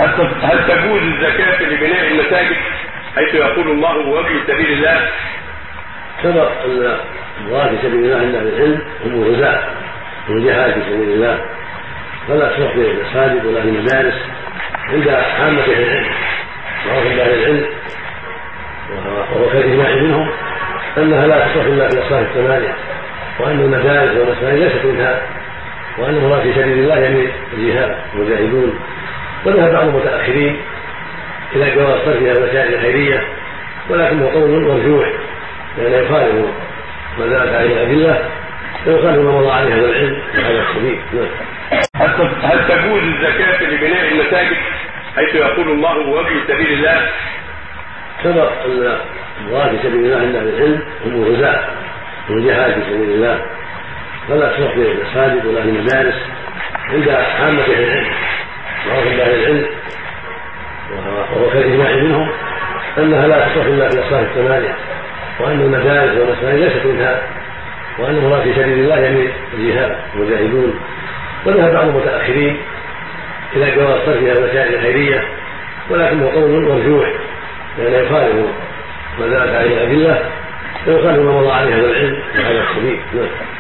هل تجوز الزكاة لبناء المساجد حيث يقول الله وفي سبيل الله؟ سبق ان المراد في سبيل الله عند اهل العلم هم الغزاة والجهاد في سبيل الله، فلا تصح في المساجد ولا في المدارس عند عامة اهل العلم. معروف عند اهل العلم وهو كالاجماع منهم انها لا تصح الا في الاصناف الثمانية، وان المدارس والمساجد ليست منها، وان المراد في سبيل الله يعني الجهاد والمجاهدون. وذهب بعض المتاخرين الى جواز صرفها الوسائل الخيريه، ولكنه قول مرجوح لأنه يخالف ما دلت عليه الأدلة ويخالف ما مضى عليه هذا العلم وهذا السبيل. هل تجوز الزكاة لبناء المساجد حيث يقول الله وفي سبيل الله؟ سبق أن المراد في سبيل الله عند أهل العلم هم الغزاة والجهاد في سبيل الله، فلا تصح في المساجد ولا في المدارس عند عامة أهل العلم. معروف عند أهل العلم وهو كالاجماع منهم انها لا تصح الا في الاصناف الثمانية، وان المدارس والمساجد ليست منها، وان المراد في سبيل الله يعني الجهاد والمجاهدون. وذهب بعض المتاخرين الى جواز صرفها الوسائل الخيريه، ولكنه قول مرجوح لانه يخالف ما دلت عليه الادله ويخالف ما مضى عليه هذا العلم وهذا السبيل.